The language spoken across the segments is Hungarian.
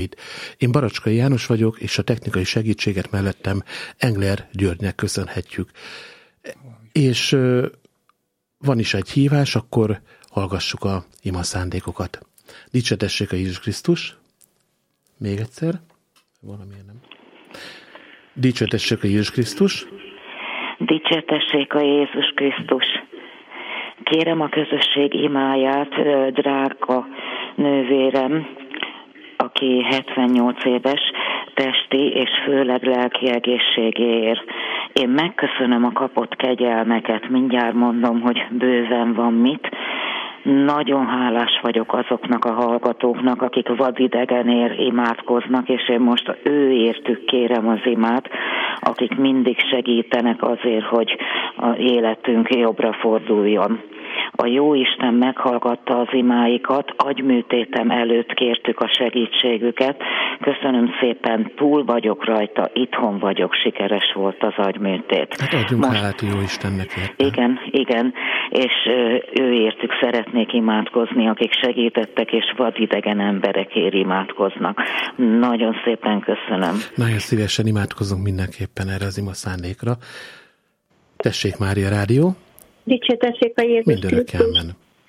mindenkit. Én Baracskai János vagyok, és a technikai segítséget mellettem Engler Györgynek köszönhetjük. És van is egy hívás, akkor hallgassuk a ima szándékokat. Dicsértessék a Jézus Krisztus. Még egyszer. Valamiért nem. Dicsértessék a Jézus Krisztus. Dicsértessék a Jézus Krisztus. Kérem a közösség imáját, drága nővérem, aki 78 éves, testi és főleg lelki egészségéért. Én megköszönöm a kapott kegyelmeket, mindjárt mondom, hogy bőven van mit. Nagyon hálás vagyok azoknak a hallgatóknak, akik vadidegenért imádkoznak, és én most őértük kérem az imát, akik mindig segítenek azért, hogy az életünk jobbra forduljon. A Jóisten meghallgatta az imáikat, agyműtétem előtt kértük a segítségüket. Köszönöm szépen, túl vagyok rajta, itthon vagyok, sikeres volt az agyműtét. Hát adjunk hálát a Jóistennek érte. Igen, és őértük szeretnék imádkozni, akik segítettek, és vadidegen emberekért imádkoznak. Nagyon szépen köszönöm. Nagyon szívesen imádkozunk mindenképpen erre az ima szándékra. Tessék, Mária Rádió. Dicsértessék a Jézus Krisztus.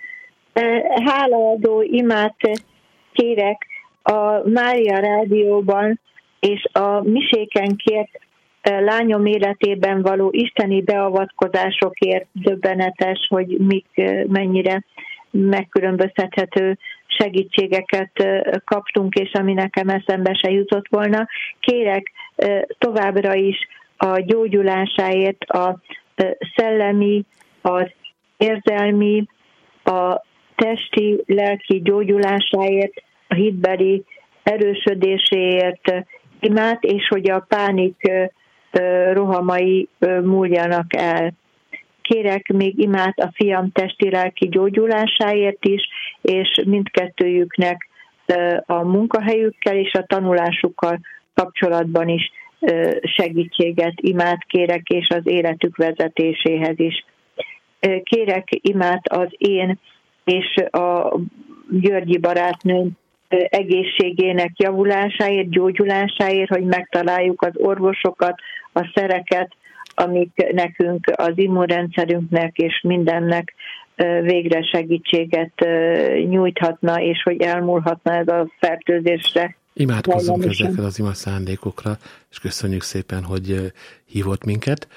Hálaadó imát kérek a Mária Rádióban, és a miséken kért lányom életében való isteni beavatkozásokért döbbenetes, hogy mennyire megkülönböztethető segítségeket kaptunk, és ami nekem eszembe se jutott volna. Kérek továbbra is a gyógyulásáért, a szellemi, az érzelmi, a testi, lelki gyógyulásáért, a hitbeli erősödéséért imát, és hogy a pánik rohamai múljanak el. Kérek még imát a fiam testi-lelki gyógyulásáért is, és mindkettőjüknek a munkahelyükkel és a tanulásukkal kapcsolatban is segítséget, imát kérek, és az életük vezetéséhez is. Kérek imát az én és a Györgyi barátnőm egészségének javulásáért, gyógyulásáért, hogy megtaláljuk az orvosokat, a szereket, amik nekünk, az immunrendszerünknek és mindennek végre segítséget nyújthatna, és hogy elmúlhatna ez a fertőzésre. Imádkozzunk ezekkel az ima szándékokra, és köszönjük szépen, hogy hívott minket.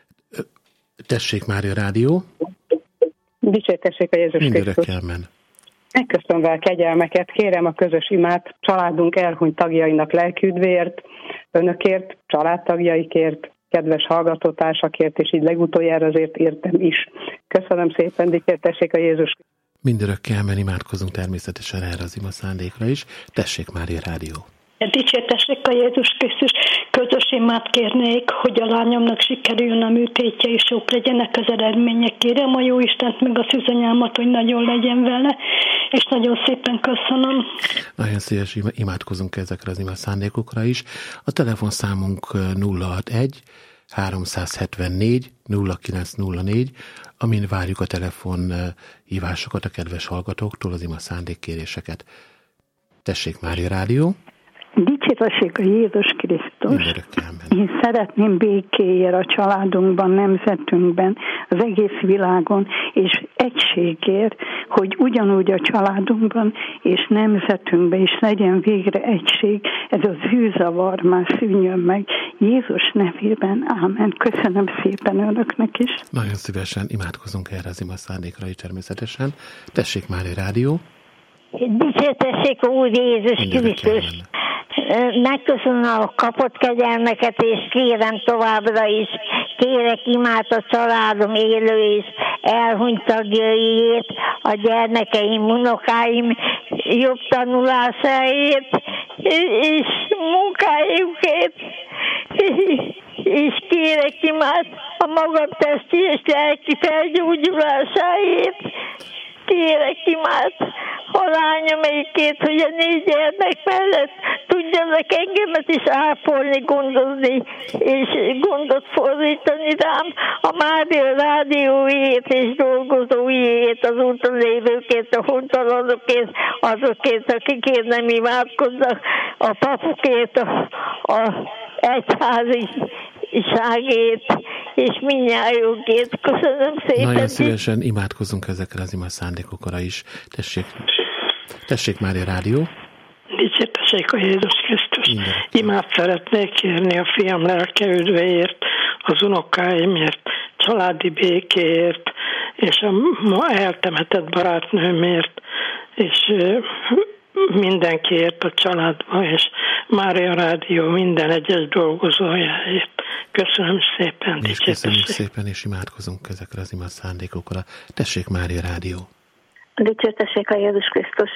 Tessék, Mária Rádió. Dicsértessék a Jézus Krisztus. Megköszönve a kegyelmeket, kérem a közös imát családunk elhunyt tagjainak lelküdvéért, önökért, családtagjaikért, kedves hallgatótársakért, és így legutoljára azért értem is. Köszönöm szépen, dicsértessék a Jézus Krisztus. Mindörökké elmen imádkozunk természetesen erre az ima szándékra is. Tessék, Mária Rádió. Dicsértessék a Jézus Krisztus. Közös imát kérnék, hogy a lányomnak sikerüljön a műtétje, és jók legyenek az eredmények. Kérem a Jóistent meg a szűzanyámat, hogy nagyon legyen vele, és nagyon szépen köszönöm. Nagyon szívesen imádkozunk ezekre az ima szándékokra is. A telefonszámunk 061 374 0904, amin várjuk a telefonhívásokat a kedves hallgatóktól, az ima szándékkéréseket. Tessék, Mária Rádió. Dicsértessék a Jézus Krisztus. Én szeretném békéért a családunkban, nemzetünkben, az egész világon, és egységért, hogy ugyanúgy a családunkban és nemzetünkben is legyen végre egység. Ez a zűrzavar már szűnjön meg. Jézus nevében. Ámen. Köszönöm szépen önöknek is. Nagyon szívesen imádkozunk erre az ima szándékra is természetesen. Tessék, Mária Rádió. Dicsértessék a Úr Jézus Krisztus. Megköszönöm a kapott kegyelmeket, és kérem továbbra is, kérek imát a családom élő és elhunyt tagjaiért, a gyermekeim, unokáim jobb tanulásáért, és munkájukért, és kérek imát a magam testi és lelki felgyógyulásáért. Kérek imát a lányom lányomikét, hogy a 4 gyermek mellett tudjanak engemet is ápolni, gondozni, és gondot fordítani rám, a Mária rádióért és dolgozóiért, az úton lévőkért, a hontalanokért, azokért, akikért nem imádkoznak, a papukért, a egyháziságért, és mindnyájunkért. Köszönöm szépen. Nagyon szívesen imádkozunk ezekre az ima szándékokra is. Tessék Mária Rádió. Dicsértessék a Jézus Krisztus. Imát szeretnék kérni a fiam lelke üdvéért, az unokáimért, családi békéért, és a ma eltemetett barátnőmért, és mindenkiért a családban, és Mária Rádió minden egyes dolgozójáért. Köszönöm szépen. És köszönjük szépen, és imádkozunk ezekre az ima szándékokra. Tessék Mária Rádió. Dicsértessék a Jézus Krisztus.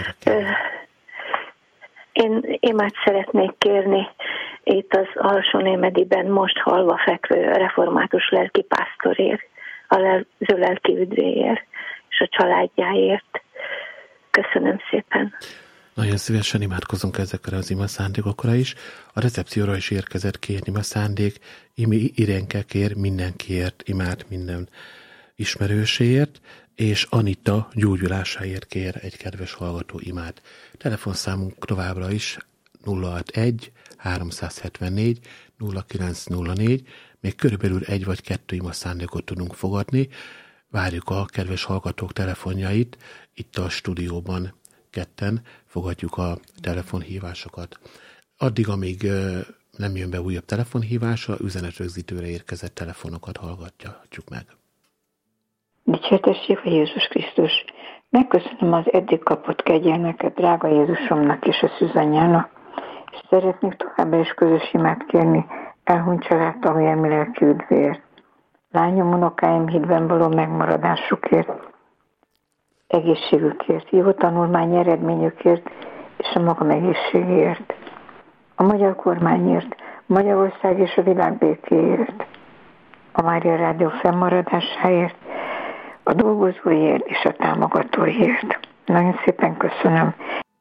Én imát szeretnék kérni itt az Alsó-Némediben most halva fekvő református lelkipásztorért, az ő lelki üdvéért és a családjáért. Köszönöm szépen. Nagyon szívesen imádkozunk ezekre az ima szándékokra is. A recepcióra is érkezett 2 ima szándék. Irenke kér mindenkiért, imát minden ismerőséért, és Anita gyógyulásáért kér egy kedves hallgató imát. Telefonszámunk továbbra is 061 374 0904. Még körülbelül 1 vagy 2 ima szándékot tudunk fogadni. Várjuk a kedves hallgatók telefonjait. Itt a stúdióban ketten fogadjuk a telefonhívásokat. Addig, amíg nem jön be újabb telefonhívásra, üzenetrögzítőre érkezett telefonokat hallgatjuk meg. Dicsértessék a Jézus Krisztus! Megköszönöm az eddig kapott kegyelmeket drága Jézusomnak és a szűzanyjának, és szeretnék továbbá is közös imát kérni elhunyt családtagjaim lelki üdvéért, lányom, unokáim hitben való megmaradásukért, egészségükért, jó tanulmány eredményükért és a magam egészségéért, a magyar kormányért, Magyarország és a világ békéért, a Mária Rádió fennmaradásáért, a dolgozóért és a támogatóért. Nagyon szépen köszönöm.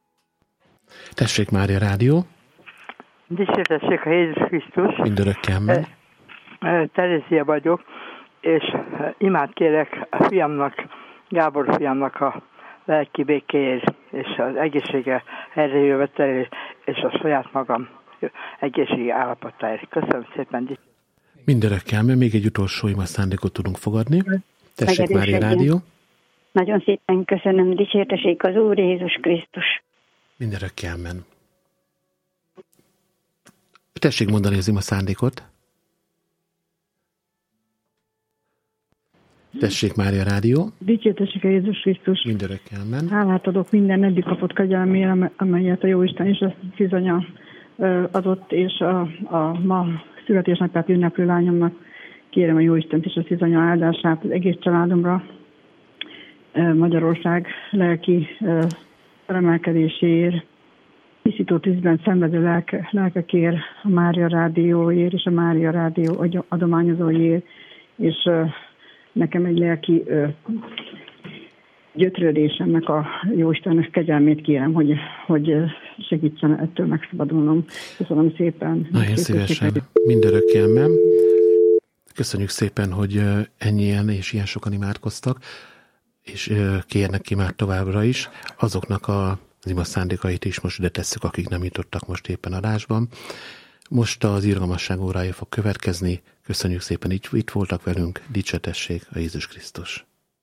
Tessék Mária Rádió. Dicsértessék a Jézus Krisztus. Mindörökkel meg. Terézia vagyok, és imát kérek a fiamnak, Gábor fiamnak a lelki békéért, és az egészsége helyrejövetelért, és a saját magam egészségi állapotáért. Köszönöm szépen. Mindörökkel meg. Még egy utolsó ima szándékot tudunk fogadni. Tessék Mária Rádió. Nagyon szépen köszönöm, dicsértessék az Úr Jézus Krisztus. Mindörökkel men. Tessék mondani az ima szándékot. Tessék Mária Rádió. Dicsértessék a Jézus Krisztus. Mindörökkel men. Hálát adok minden eddig kapott kegyelmére, amelyet a Jóisten és a szűzanya adott, és a ma születésnapját ünneplő lányomnak kérem a Jóistent és a szűzanya áldását az egész családomra, Magyarország lelki felemelkedéséért, tisztító tűzben szenvedő lelkekért, a Mária Rádióért és a Mária Rádió adományozóért, és nekem egy lelki gyötrődésemnek a Jóistennek kegyelmét kérem, hogy segítsen ettől megszabadulnom. Köszönöm szépen. Nagyon szívesen. Mindörökkel men. Köszönjük szépen, hogy ennyien és ilyen sokan imádkoztak, és kérnek imát továbbra is. Azoknak az ima szándékait is most ide tesszük, akik nem jutottak most éppen adásban. Most az irgalmasság órája fog következni. Köszönjük szépen, itt voltak velünk. Dicsértessék a Jézus Krisztus.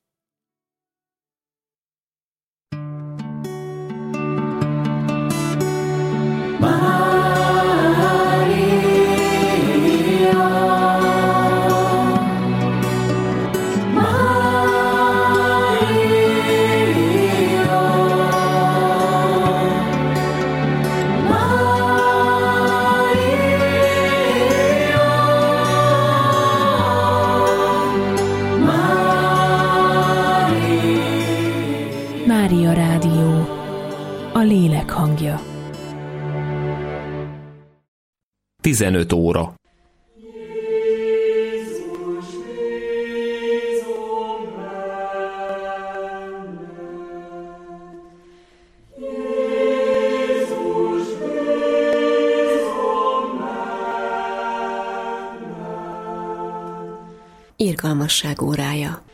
Mária Rádió, a lélek hangja. 15 óra. Irgalmasság órája.